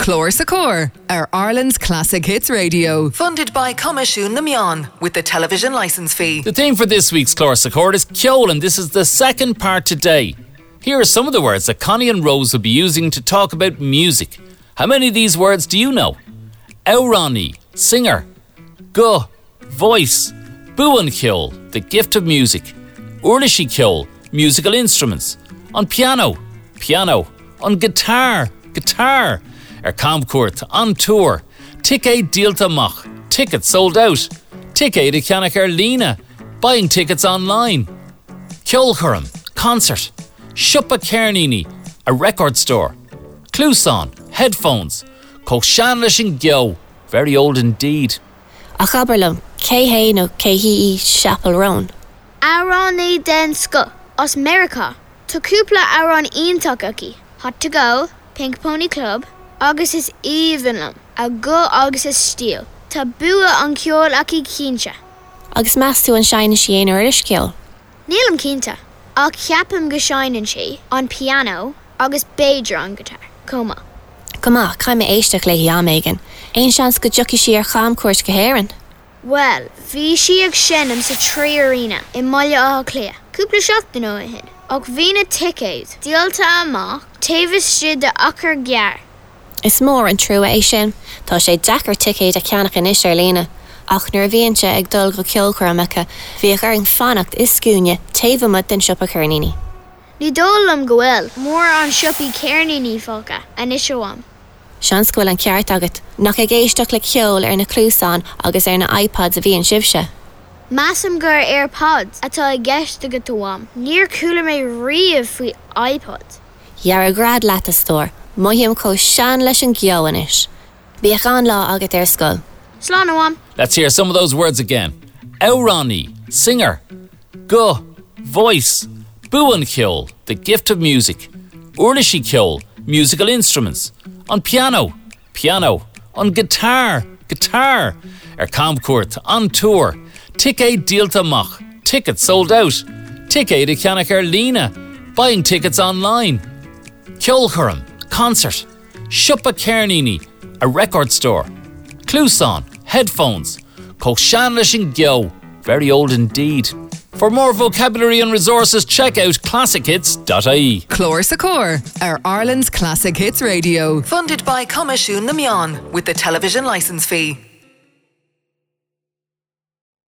Clór sa Cór, our Ireland's classic hits radio. Funded by Comashún na Meán with the television licence fee. The theme for this week's Clór sa Cór is ceol, and this is the second part today. Here are some of the words that Connie and Rose will be using to talk about music. How many of these words do you know? Eorani, singer. Go, voice. Buan ceol, the gift of music. Urlishi ceol, musical instruments. On piano, piano. On guitar, guitar. Comcourt, on tour. Ticket díolta mach, tickets sold out. Ticket de Ceannach Lena, buying tickets online. Ceolchurim, concert. Shuppa Cernini, a record store. Clúsan, headphones. Cóshan leis an gceol, very old indeed. Ach aberlum, cé hé nó cé hí Chapel Roan. Aránaí den sco, os America. Tá cúpla árán ionach aici. Hot to Go, Pink Pony Club, agus is Evenlum, a go agus is Steel. Tá bua an ceol aici cínte. Agus meas tú an seine sí éon uirlis ceol. Nílam cínta, ach ceapam go seanan sí an piano agus béidir an guitar. Coma. Cuma, caim éisteach le hiam éigen. Ein seans go dúci sí ar chamcuairt go héireann. Well, bhí si ag sinnam sa trí arena I Molla á Clia. Cúpla seachtain ó hin. Ach bhí na ticéid, díolta amach, taobhas siad de achar gear. Is mór an trua é sin, tá sé deachar ticéid a ceannach in is ar lína. Ach nuair bhíonn sé ag dul go ceolchuirmeacha, bhí ar an fannacht is cúne taobhamad den Shuppa Cernini. Ní dólam go bhfuil mór an siopí Cernini fóca an is seoam. Seans go bhfuil an ceart agat, nach ag éisteach le ceol ar na clúsán agus ar na iPods a bhíonn sibse. Massam gur AirPods atá ag gceiste go tuam. Níor coolla mé riamh faoi iPod. Jaar a grad leat a stór, muhíam cóshan leis an gceol inis. Bhí an lá agat ar scoil. Slán amam. Let's hear some of those words again. Eorani, singer. Go, voice. Buan ceol, the gift of music. Urlishi ceol, musical instruments. On piano, piano. On guitar, guitar. Comcourt, on tour. Ticket díolta mach, tickets sold out. Ticket de Ceannach Lena, buying tickets online. Ceolchurim, concert. Shuppa Cernini, a record store. Clúsan, headphones. Cóshan leis an gceol, very old indeed. For more vocabulary and resources, check out classichits.ie. Clór sa Cór, our Ireland's classic hits radio. Funded by Comashún na Meán with the television licence fee.